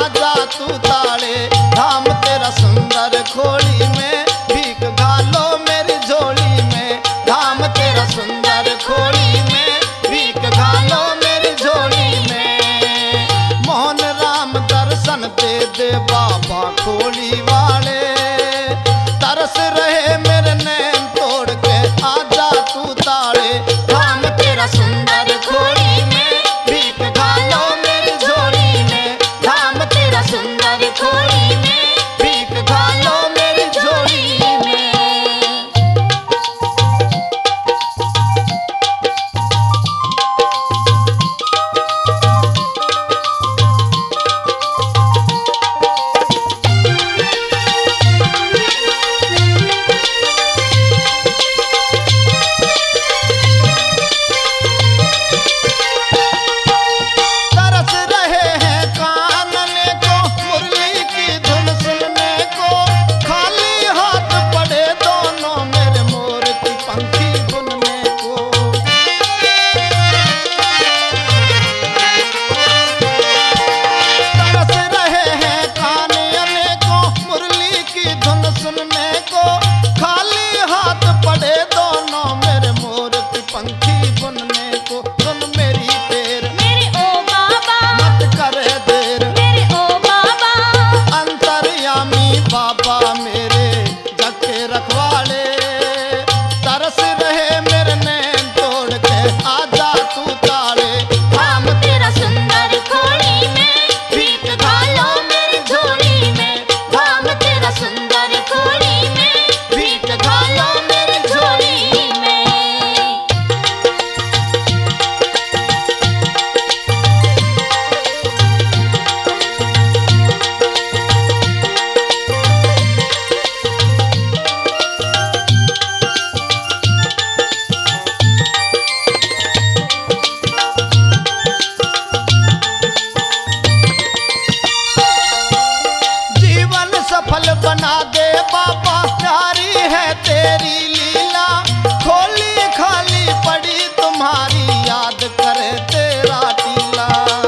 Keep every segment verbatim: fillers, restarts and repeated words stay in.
आजा तू ताले, धाम तेरा सुंदर खोली में, भीख घालो मेरी झोली में, धाम तेरा सुंदर खोली में, भीख घालो मेरी झोली में। मोहन राम दर्शन दे दे बाबा खोली वाले, तरस रहे मेरे नैन तोड़ के आजा तू ताले, धाम तेरा सुंदर खोली में, भीख घालो मेरी झोली में, धाम तेरा सुंदर खोली में, भीख घालो मेरी झोली में। तरस रहे हैं कानने को, मुरली की धुन सुनने को, खाली हाथ पड़े दोनों मेरे मोर की पंखी बुनने को। तरस रहे हैं कानने को, मुरली की धुन सुनने को, खाली हाथ पड़े दोनों मेरे मोर की पंखी बुनने को। सुन मेरी देर मेरे ओ बाबा, मत करे देर, मेरे ओ बाबा, अंतर्यामी बाबा मेरे जग के रखवाले, तरस रहे मेरे नैन तोड़ के आजा तू ताले, धाम तेरा सुंदर खोली में, भीख घालो मेरी झोली में, धाम तेरा सुंदर खोली में, भीख घालो मेरी झोली में। जीवन सफल बना दे बाबा, प्यारी है तेरी लीला, खोली खाली पड़ी तुम्हारी याद करे तेरा टीला।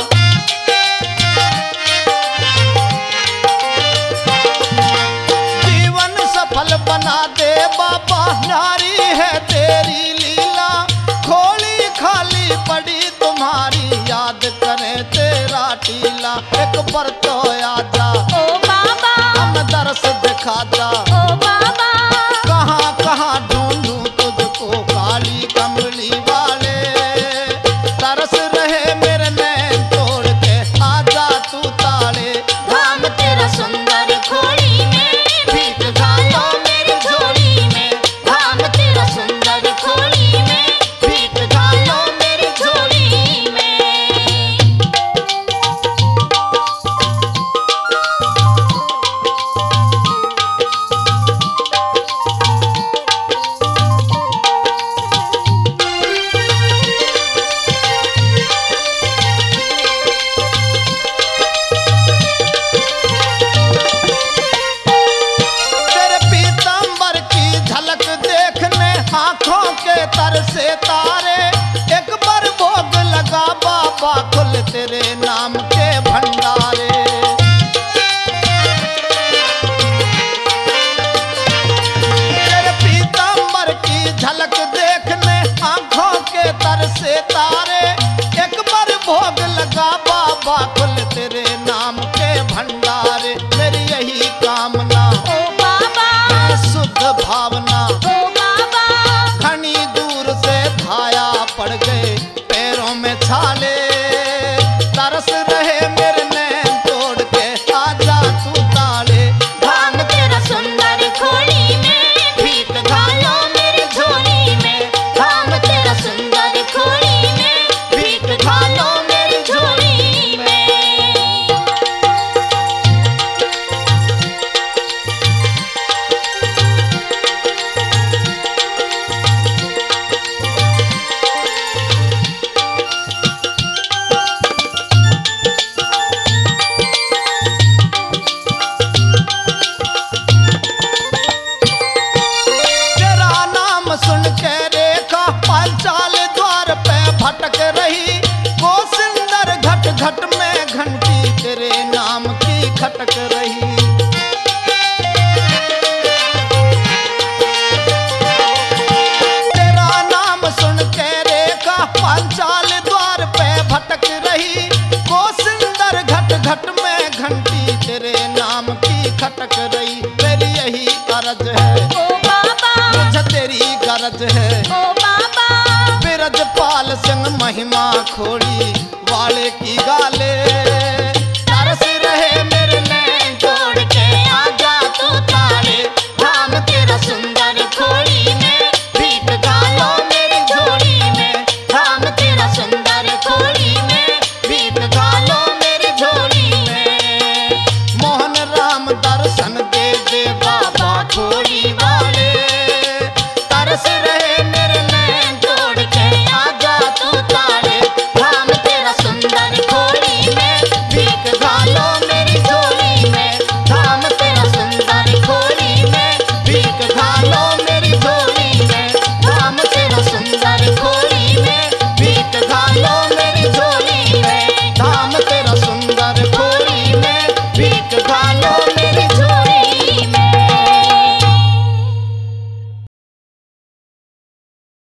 जीवन सफल बना दे बाबा, नारी है तेरी लीला, खोली खाली पड़ी तुम्हारी याद करे तेरा टीला। एक बार तो आजा ओ बाबा, हम दर्श दिखा जा, ओ बाबा, कहाँ कहाँ ढूंढूं तुझको काली कमली वाले, तरस रहे मेरे नैन तोड़ के आजा तू ताले, धाम तेरा सुंदर खोली में, भीख घालो मेरी झोली में, धाम तेरा सुंदर खोली में, भीख घालो मेरी झोली में। खटक रही। तेरा नाम सुन के रेखा पांचाल द्वार पे भटक रही। कोसिंदर घट घट में घंटी तेरे नाम की खटक रही। मेरी यही अर्ज है ओ बाबा, मुझे तेरी गरज है। ओ बाबा, बिरजपाल सिंह महिमा खोड़ी वाले की गाले